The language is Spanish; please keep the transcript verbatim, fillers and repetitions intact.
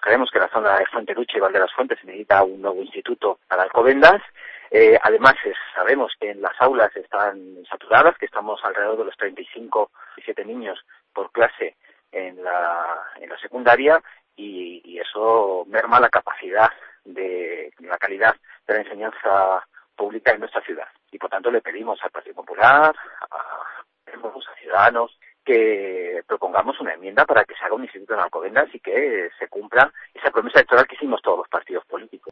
creemos que la zona de Fuenteluche y Valderas Fuentes necesita un nuevo instituto para Alcobendas. Eh, además, es, sabemos que en las aulas están saturadas, que estamos alrededor de los treinta y cinco, diecisiete niños por clase en la, en la secundaria y, y eso merma la capacidad de la calidad de la enseñanza pública en nuestra ciudad. Y por tanto le pedimos al Partido Popular, a, a Ciudadanos, que propongamos una enmienda para que se haga un instituto en Alcobendas y que se cumpla esa promesa electoral que hicimos todos los partidos políticos.